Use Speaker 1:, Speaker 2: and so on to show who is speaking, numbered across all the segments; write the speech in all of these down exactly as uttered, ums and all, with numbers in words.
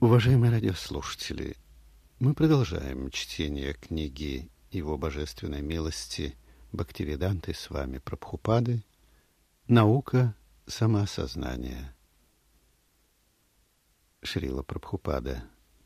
Speaker 1: Уважаемые радиослушатели, мы продолжаем чтение книги Его Божественной Милости Бхактивиданты с вами Прабхупады «Наука самоосознания». Шрила Прабхупада.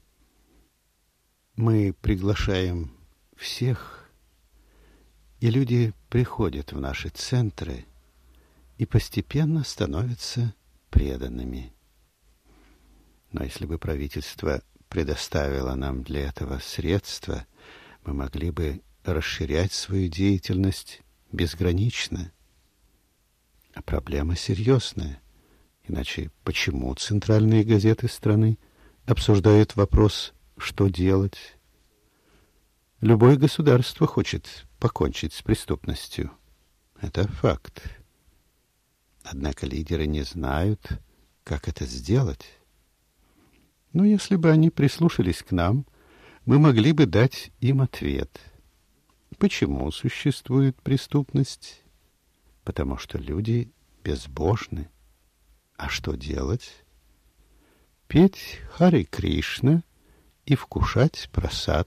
Speaker 1: Мы приглашаем всех, и люди приходят в наши центры и постепенно становятся преданными. Но если бы правительство предоставило нам для этого средства, мы могли бы расширять свою деятельность безгранично. А проблема серьезная. Иначе почему центральные газеты страны обсуждают вопрос, что делать? Любое государство хочет покончить с преступностью. Это факт. Однако лидеры не знают, как это сделать. Но если бы они прислушались к нам, мы могли бы дать им ответ. Почему существует преступность? Потому что люди безбожны. А что делать? Петь Харе Кришна и вкушать прасад.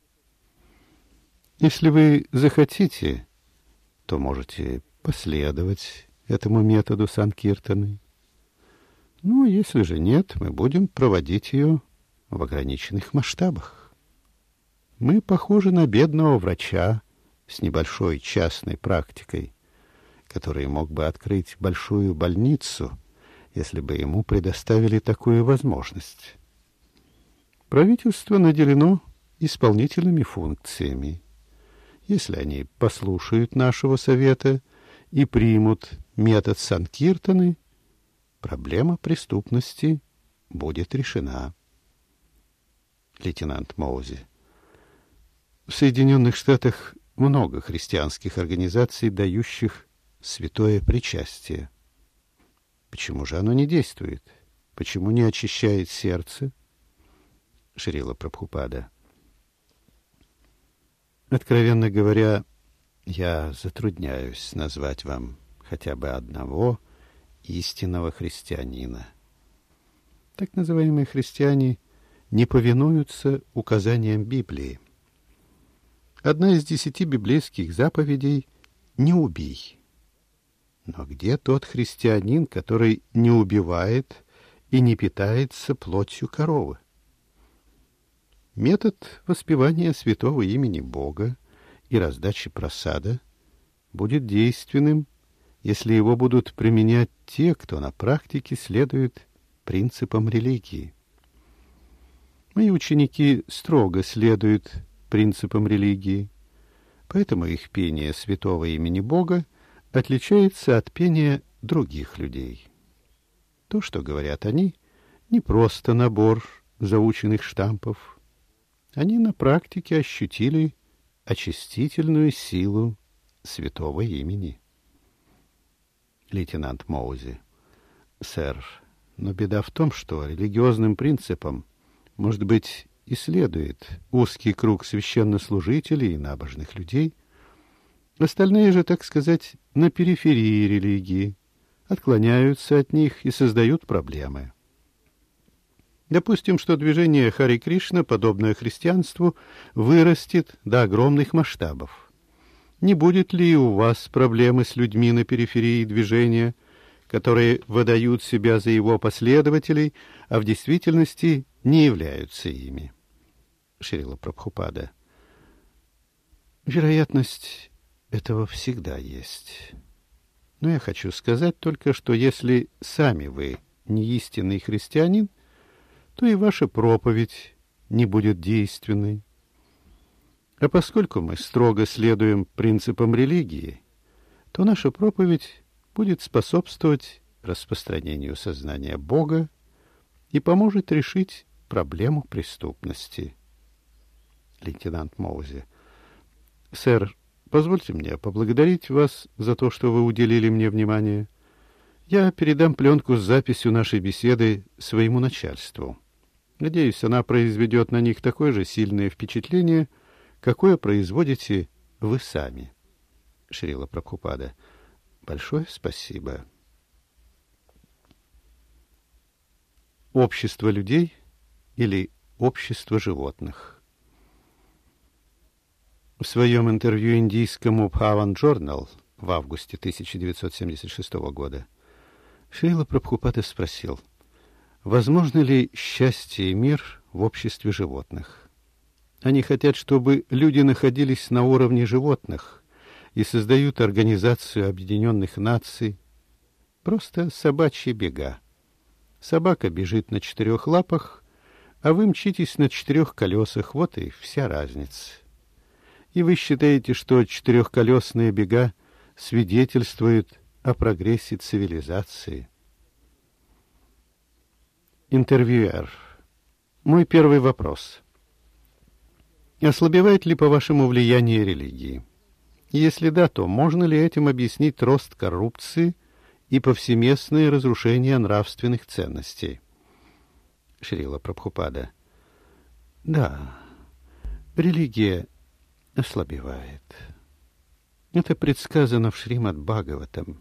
Speaker 1: Если вы захотите, то можете последовать этому методу санкиртаны. Ну, если же нет, мы будем проводить ее в ограниченных масштабах. Мы похожи на бедного врача с небольшой частной практикой, который мог бы открыть большую больницу, если бы ему предоставили такую возможность. Правительство наделено исполнительными функциями. Если они послушают нашего совета и примут метод санкиртаны, проблема преступности будет решена. Лейтенант Моузи. В Соединенных Штатах много христианских организаций, дающих святое причастие. Почему же оно не действует? Почему не очищает сердце? Шрила Прабхупада. Откровенно говоря, я затрудняюсь назвать вам хотя бы одного истинного христианина. Так называемые христиане не повинуются указаниям Библии. Одна из десяти библейских заповедей — «Не убий». Но где тот христианин, который не убивает и не питается плотью коровы? Метод воспевания святого имени Бога и раздачи прасада будет действенным, если его будут применять те, кто на практике следует принципам религии. Мои ученики строго следуют принципам религии, поэтому их пение святого имени Бога отличается от пения других людей. То, что говорят они, не просто набор заученных штампов. Они на практике ощутили очистительную силу святого имени. Лейтенант Моузи. Сэр, но беда в том, что религиозным принципам, может быть, и следует узкий круг священнослужителей и набожных людей. Остальные же, так сказать, на периферии религии, отклоняются от них и создают проблемы. Допустим, что движение Харе Кришна, подобное христианству, вырастет до огромных масштабов. Не будет ли у вас проблемы с людьми на периферии движения, которые выдают себя за его последователей, а в действительности не являются ими? Шрила Прабхупада. Вероятность этого всегда есть. Но я хочу сказать только, что если сами вы не истинный христианин, то и ваша проповедь не будет действенной. А поскольку мы строго следуем принципам религии, то наша проповедь будет способствовать распространению сознания Бога и поможет решить проблему преступности. Лейтенант Моузи. Сэр, позвольте мне поблагодарить вас за то, что вы уделили мне внимание. Я передам пленку с записью нашей беседы своему начальству. Надеюсь, она произведет на них такое же сильное впечатление, какое производите вы сами. Шрила Прабхупада. Большое спасибо. Общество людей или общество животных. В своем интервью индийскому Bhavan Journal в августе тысяча девятьсот семьдесят шестого года Шрила Прабхупада спросил, возможно ли счастье и мир в обществе животных. Они хотят, чтобы люди находились на уровне животных и создают Организацию Объединенных Наций. Просто собачьи бега. Собака бежит на четырех лапах, а вы мчитесь на четырех колесах. Вот и вся разница. И вы считаете, что четырехколесные бега свидетельствуют о прогрессе цивилизации? Интервьюер. Мой первый вопрос. Ослабевает ли, по-вашему, влияние религии? Если да, то можно ли этим объяснить рост коррупции и повсеместное разрушение нравственных ценностей? Шрила Прабхупада. Да, религия ослабевает. Это предсказано в Шримад-Бхагаватам.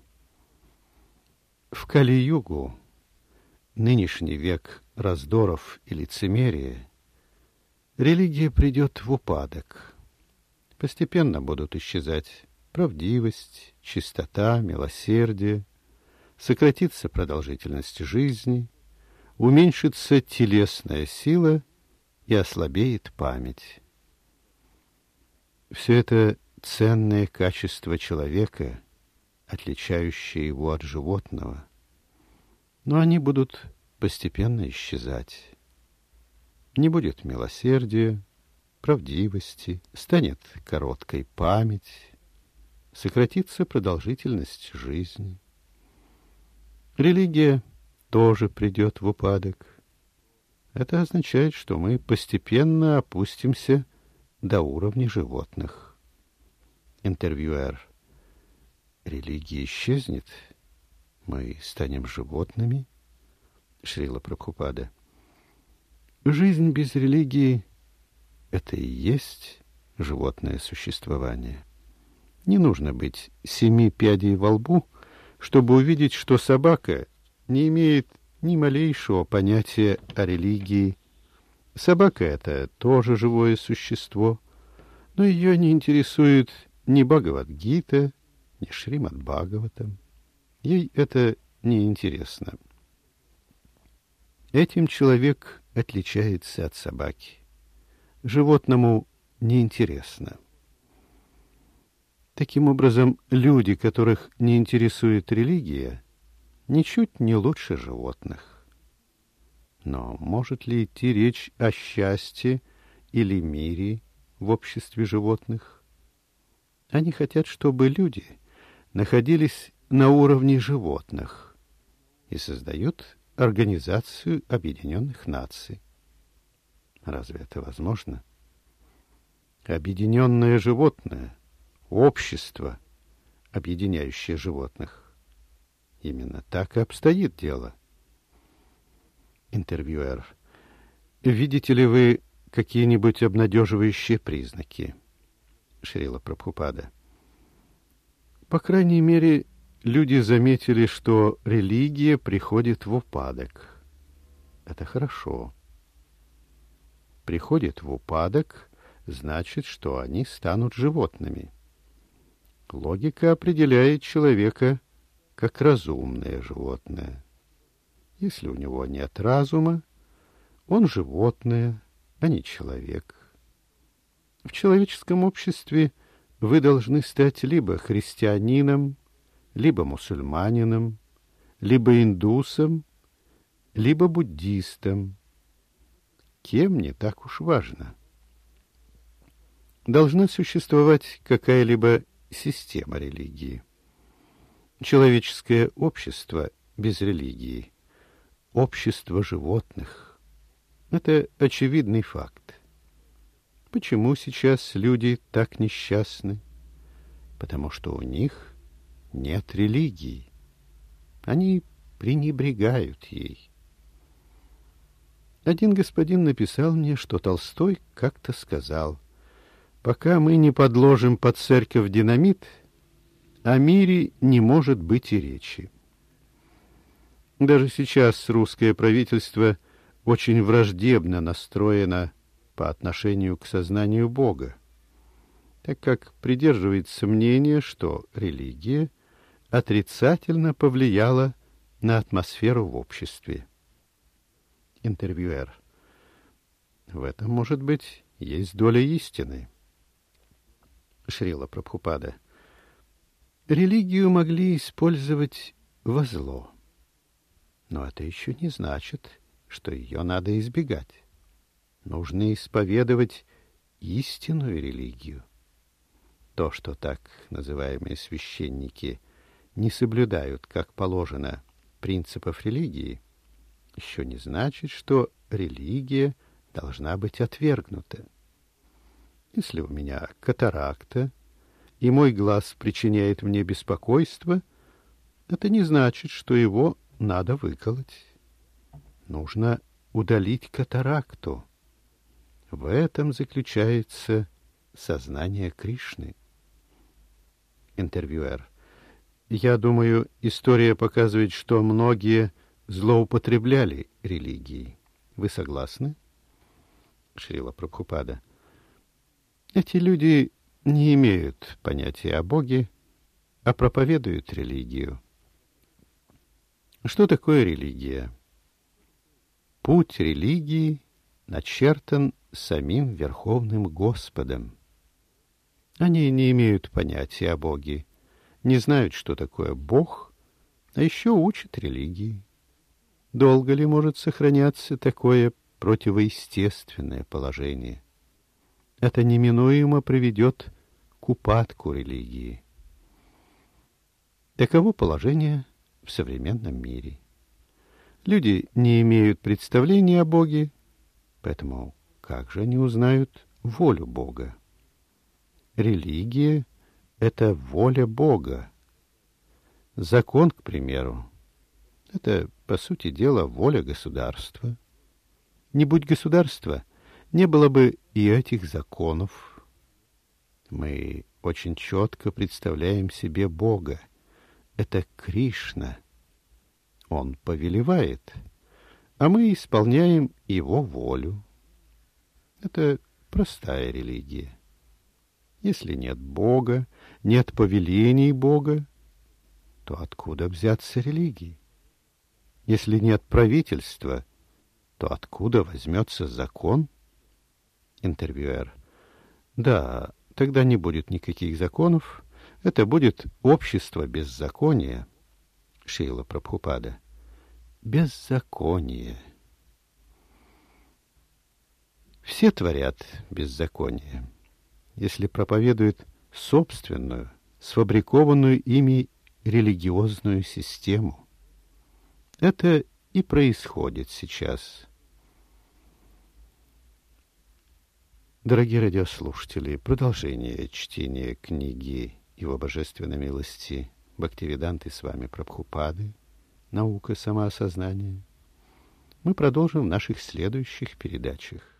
Speaker 1: В Кали-югу, нынешний век раздоров и лицемерия, религия придет в упадок. Постепенно будут исчезать правдивость, чистота, милосердие, сократится продолжительность жизни, уменьшится телесная сила и ослабеет память. Все это ценные качества человека, отличающие его от животного, но они будут постепенно исчезать. Не будет милосердия, правдивости, станет короткой память, сократится продолжительность жизни. Религия тоже придет в упадок. Это означает, что мы постепенно опустимся до уровня животных. Интервьюер. Религия исчезнет? Мы станем животными? Шрила Прабхупада. Жизнь без религии — это и есть животное существование. Не нужно быть семи пядей во лбу, чтобы увидеть, что собака не имеет ни малейшего понятия о религии. Собака — это тоже живое существо, но ее не интересует ни Бхагавад-гита, ни Шримад-Бхагаватам. Ей это не интересно. Этим человек отличается от собаки. Животному неинтересно. Таким образом, люди, которых не интересует религия, ничуть не лучше животных. Но может ли идти речь о счастье или мире в обществе животных? Они хотят, чтобы люди находились на уровне животных и создают Организацию Объединенных Наций. Разве это возможно? Объединенное животное, общество, объединяющее животных. Именно так и обстоит дело. Интервьюер. Видите ли вы какие-нибудь обнадеживающие признаки? Шрила Прабхупада. По крайней мере, люди заметили, что религия приходит в упадок. Это хорошо. Приходит в упадок, значит, что они станут животными. Логика определяет человека как разумное животное. Если у него нет разума, он животное, а не человек. В человеческом обществе вы должны стать либо христианином, либо мусульманином, либо индусом, либо буддистом. Кем не так уж важно. Должна существовать какая-либо система религии. Человеческое общество без религии — общество животных. Это очевидный факт. Почему сейчас люди так несчастны? Потому что у них нет религии. Они пренебрегают ей. Один господин написал мне, что Толстой как-то сказал: «Пока мы не подложим под церковь динамит, о мире не может быть и речи». Даже сейчас русское правительство очень враждебно настроена по отношению к сознанию Бога, так как придерживается мнения, что религия отрицательно повлияла на атмосферу в обществе. Интервьюер. В этом, может быть, есть доля истины. Шрила Прабхупада. Религию могли использовать во зло, но это еще не значит, что ее надо избегать. Нужно исповедовать истинную религию. То, что так называемые священники не соблюдают, как положено, принципов религии, еще не значит, что религия должна быть отвергнута. Если у меня катаракта, и мой глаз причиняет мне беспокойство, это не значит, что его надо выколоть. Нужно удалить катаракту. В этом заключается сознание Кришны. Интервьюер. Я думаю, история показывает, что многие злоупотребляли религией. Вы согласны? Шрила Прабхупада. Эти люди не имеют понятия о Боге, а проповедуют религию. Что такое религия? Путь религии начертан самим Верховным Господом. Они не имеют понятия о Боге, не знают, что такое Бог, а еще учат религии. Долго ли может сохраняться такое противоестественное положение? Это неминуемо приведет к упадку религии. Таково положение в современном мире. Люди не имеют представления о Боге, поэтому как же они узнают волю Бога? Религия — это воля Бога. Закон, к примеру, это, по сути дела, воля государства. Не будь государства, не было бы и этих законов. Мы очень четко представляем себе Бога. Это Кришна. Он повелевает, а мы исполняем Его волю. Это простая религия. Если нет Бога, нет повелений Бога, то откуда взяться религии? Если нет правительства, то откуда возьмется закон? Интервьюер. Да, тогда не будет никаких законов. Это будет общество беззакония. Шрила Прабхупада. Беззаконие. Все творят беззаконие, если проповедуют собственную, сфабрикованную ими религиозную систему. Это и происходит сейчас. Дорогие радиослушатели, продолжение чтения книги Его Божественной милости Бхактивиданты с вами Прабхупады «Наука самоосознания» мы продолжим в наших следующих передачах.